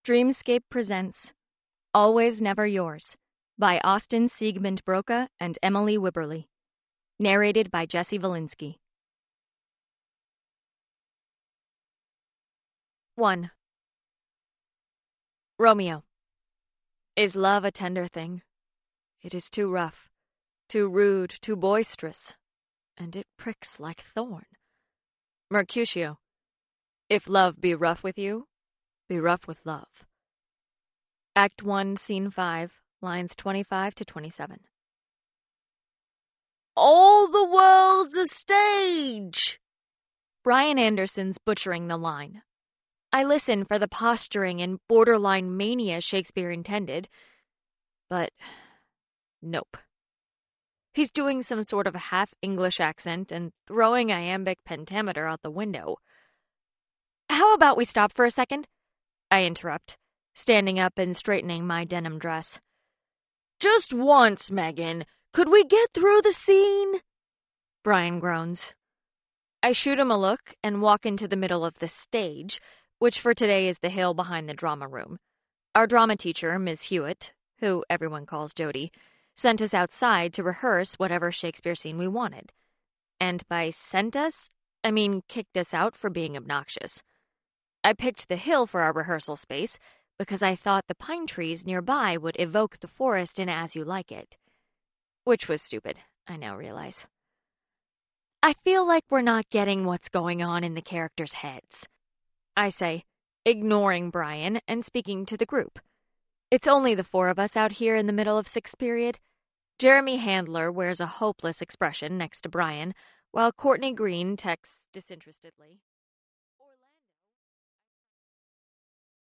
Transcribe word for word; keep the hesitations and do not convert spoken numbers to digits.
Dreamscape presents Always Never Yours by Austin Siegmund Broca and Emily Wibberley. Narrated by Jesse Valinsky. one. Romeo. Is love a tender thing? It is too rough, too rude, too boisterous, and it pricks like thorn. Mercutio. If love be rough with you, be rough with love. Act one, Scene five, lines twenty-five to twenty-seven. All the world's a stage! Brian Anderson's butchering the line. I listen for the posturing and borderline mania Shakespeare intended, but nope. He's doing some sort of half-English accent and throwing iambic pentameter out the window. How about we stop for a second? I interrupt, standing up and straightening my denim dress. Just once, Megan. Could we get through the scene? Brian groans. I shoot him a look and walk into the middle of the stage, which for today is the hill behind the drama room. Our drama teacher, Miz Hewitt, who everyone calls Jody, sent us outside to rehearse whatever Shakespeare scene we wanted. And by sent us, I mean kicked us out for being obnoxious. I picked the hill for our rehearsal space because I thought the pine trees nearby would evoke the forest in As You Like It. Which was stupid, I now realize. I feel like we're not getting what's going on in the characters' heads, I say, ignoring Brian and speaking to the group. It's only the four of us out here in the middle of sixth period. Jeremy Handler wears a hopeless expression next to Brian, while Courtney Green texts disinterestedly.